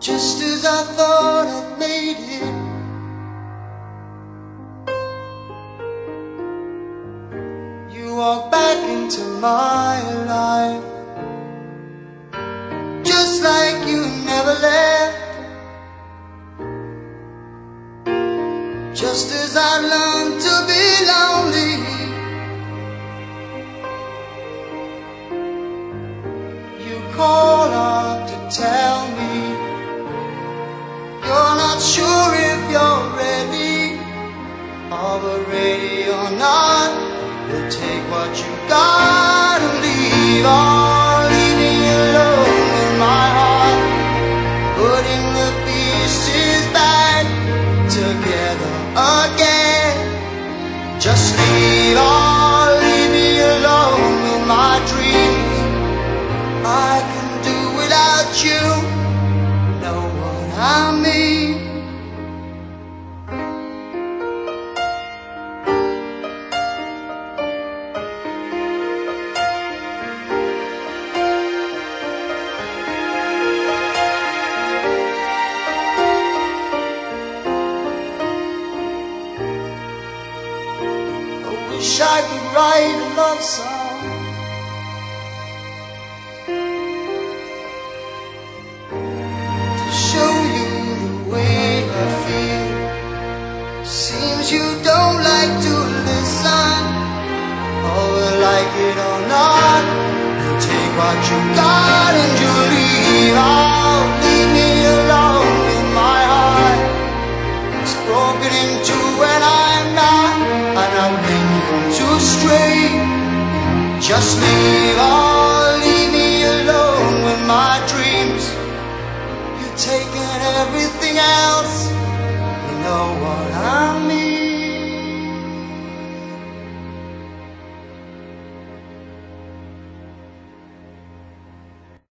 just as I thought I'd made it. You walk back into my life, just like you never left. Just as I learned to be lonely, you call up to tell me you're not sure if you're ready, or we're ready or not. We'll take what you got and leave, or leave me alone with my heart, putting the pieces back together again. Just leave, or leave me alone with my dreams. I can do without you, know what I mean. Wish I could write a love song to show you the way I feel. Seems you don't like to listen, or like it or not. You take what you got and you leave. Oh, leave me alone with my heart. It's broken in two and I'm not, and I'm thinking too straight. Just leave, or leave me alone with my dreams. You've taken everything else, you know what I mean.